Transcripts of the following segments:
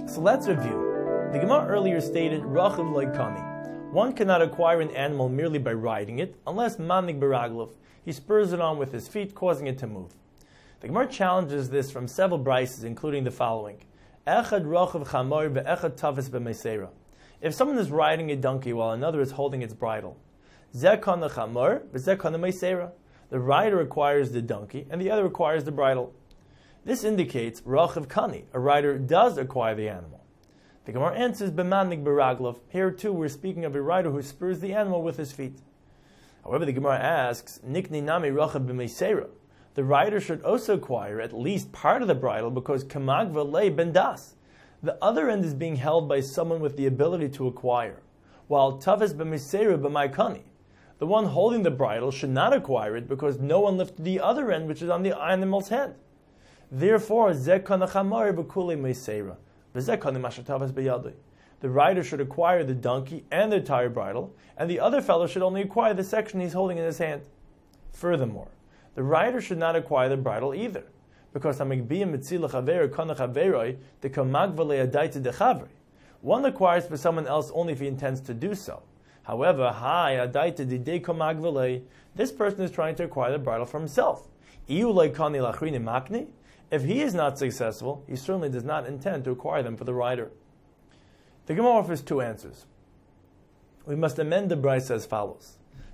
So let's review. The Gemara earlier stated, Rachav loikani. One cannot acquire an animal merely by riding it, unless manig beraglov. He spurs it on with his feet, causing it to move. The Gemara challenges this from several brises, including the following. Echad rachav chamor ve'echad tafes b'meisera. If someone is riding a donkey while another is holding its bridle, zeh kana chamor ve'zeh kana meisera. The rider acquires the donkey, and the other acquires the bridle. This indicates rachav kani. A rider does acquire the animal. The Gemara answers b'manig beraglov. Here too we're speaking of a rider who spurs the animal with his feet. However, the Gemara asks, nikni nami rachav b'meisera. The rider should also acquire at least part of the bridle because kamagva lei bendas. The other end is being held by someone with the ability to acquire, while tafes b'meisera b'maikani. The one holding the bridle should not acquire it because no one lifted the other end, which is on the animal's head. Therefore, zeh kana chamor b'kulei meisera, v'zeh kana masher tafes b'yadoi. The rider should acquire the donkey and the entire bridle, and the other fellow should only acquire the section he's holding in his hand. Furthermore, the rider should not acquire the bridle either, because one acquires for someone else only if he intends to do so. However, this person is trying to acquire the bridle for himself. If he is not successful, he certainly does not intend to acquire them for the rider. The Gemara offers two answers. We must amend the brisa as follows.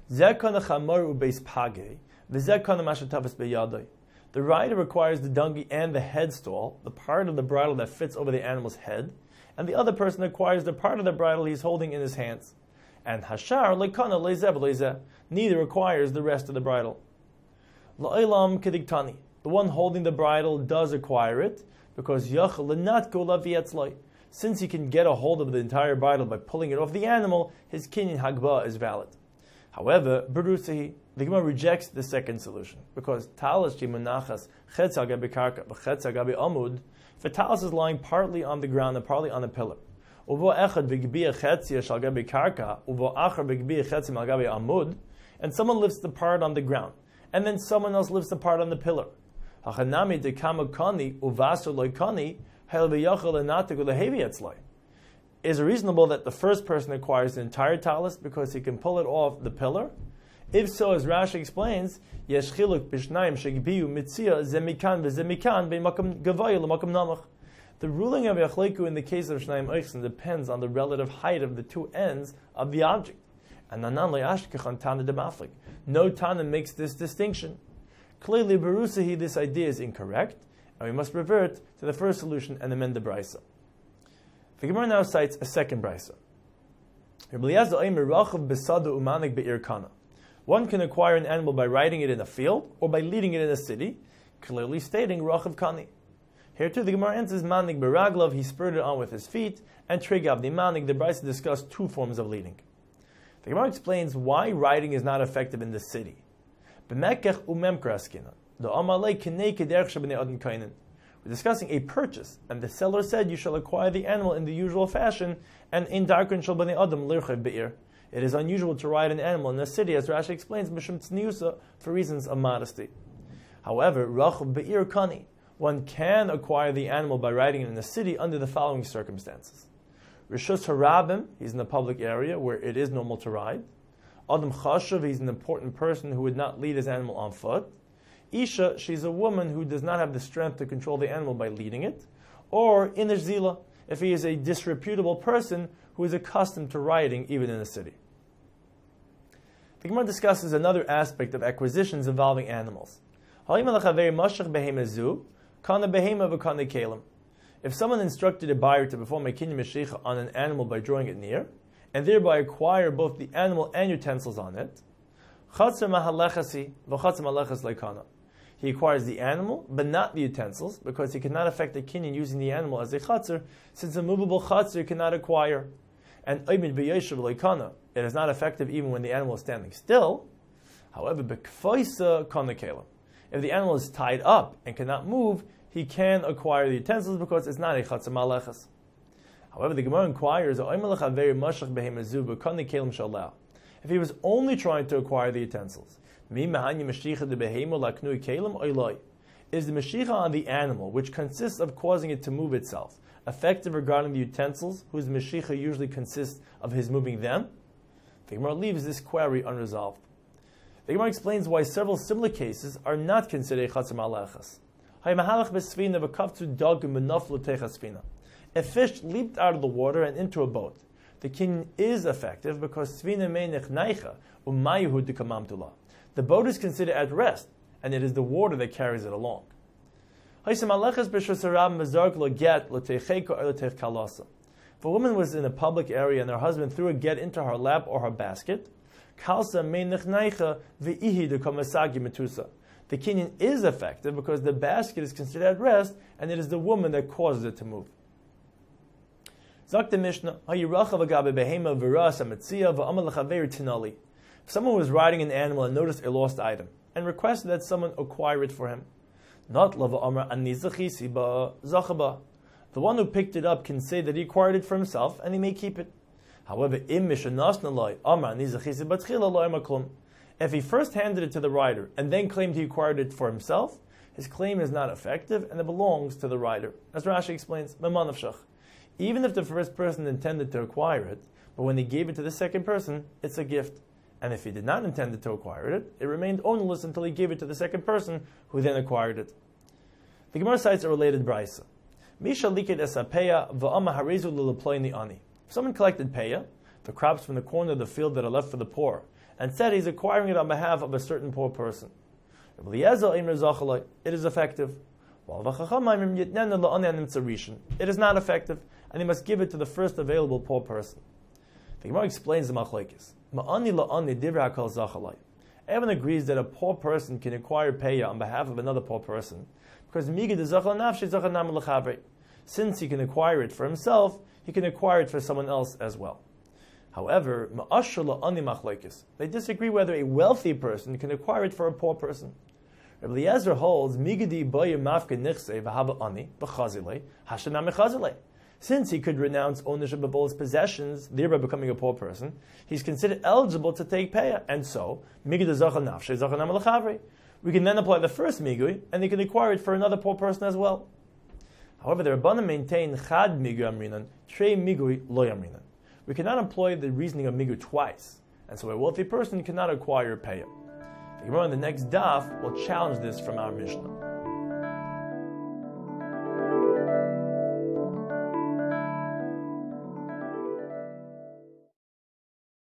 The rider requires the donkey and the headstall, the part of the bridle that fits over the animal's head, and the other person acquires the part of the bridle he's holding in his hands. And hashar lekana lezeh, neither acquires the rest of the bridle. La'olam kediktani, the one holding the bridle does acquire it, because yachal lenatko lavietzloi. Since he can get a hold of the entire bridle by pulling it off the animal, his kinyan hagba is valid. However, berusahi, the Gemara rejects the second solution, because talis shimunachas chetz al gabi karka v'chetz al gabi amud, if a talis is lying partly on the ground and partly on a pillar, uvo echad v'gbiya chetzia shal gabi karka, uvo achar v'gbiya chetzim al gabi amud, and someone lifts the part on the ground, and then someone else lifts the part on the pillar. Hachanami dekama kani uvasu loy kani hel v'yachal enatik ulehevi etzloi. Is it reasonable that the first person acquires the entire talis because he can pull it off the pillar? If so, as Rashi explains, yesh chiluk b'shnayim shegbiyu mitzia zemikan v'zemikan b'makam gavaya l'makam namach. The ruling of Yachleiku in the case of Shnayim Eichsen depends on the relative height of the two ends of the object. And Nanan le'ashkechan Tana demaflik. No Tana makes this distinction. Clearly, Berusahi, this idea is incorrect, and we must revert to the first solution and amend the brisa. The Gemara now cites a second brisa. One can acquire an animal by riding it in a field or by leading it in a city, clearly stating Rachav Kani. Here too the Gemara answers Manig Beraglov, he spurred it on with his feet, and Trigav the Manig, the brisa discussed two forms of leading. The Gemara explains why riding is not effective in the city. We're discussing a purchase, and the seller said you shall acquire the animal in the usual fashion, and in darkon shal bnei adam lirchev be'ir. It is unusual to ride an animal in a city, as Rashi explains, mishum tzniusa, for reasons of modesty. However, rachav be'ir kani, one can acquire the animal by riding it in a city under the following circumstances. Rishus harabim, he's in a public area where it is normal to ride. Adam chashav, he's an important person who would not lead his animal on foot. Isha, she's a woman who does not have the strength to control the animal by leading it. Or Inish Zila, if he is a disreputable person who is accustomed to riding even in a city. The Gemara discusses another aspect of acquisitions involving animals. If someone instructed a buyer to perform a kinyan meshicha on an animal by drawing it near, and thereby acquire both the animal and utensils on it, he acquires the animal, but not the utensils, because he cannot effect the kinyan using the animal as a chatzar, since a movable chatzar cannot acquire. And it is not effective even when the animal is standing still. However, if the animal is tied up and cannot move, he can acquire the utensils because it's not a chatzar malechas. However, the Gemara inquires, if he was only trying to acquire the utensils, Is the Mashicha on the animal, which consists of causing it to move itself, effective regarding the utensils, whose Mashicha usually consists of his moving them? The Gemara leaves this query unresolved. The Gemara explains why several similar cases are not considered chatzar malachas. A fish leaped out of the water and into a boat. The kinyan is effective because the boat is considered at rest, and it is the water that carries it along. If a woman was in a public area and her husband threw a get into her lap or her basket, the kinyan is effective because the basket is considered at rest, and it is the woman that causes it to move. Zak the Mishnah, if someone was riding an animal and noticed a lost item, and requested that someone acquire it for him, the one who picked it up can say that he acquired it for himself, and he may keep it. However, if he first handed it to the rider and then claimed he acquired it for himself, his claim is not effective and it belongs to the rider. As Rashi explains, even if the first person intended to acquire it, but when he gave it to the second person, it's a gift. And if he did not intend to acquire it, it remained ownerless until he gave it to the second person, who then acquired it. The Gemara cites a related brisa. If someone collected peya, the crops from the corner of the field that are left for the poor, and said he's acquiring it on behalf of a certain poor person, it is effective. It is not effective, and he must give it to the first available poor person. The Gemara explains the machlokes. Everyone agrees that a poor person can acquire peya on behalf of another poor person, because since he can acquire it for himself, he can acquire it for someone else as well. However, they disagree whether a wealthy person can acquire it for a poor person. Rabbi Eliezer holds, since he could renounce ownership of all his possessions, thereby becoming a poor person, he's considered eligible to take peya, and so, we can then apply the first migui, and he can acquire it for another poor person as well. However, the Rabbanan maintain chad migui amrinan, trei migui lo amrinan. We cannot employ the reasoning of migui twice, and so a wealthy person cannot acquire peya. The Gemara on the next daf will challenge this from our Mishnah.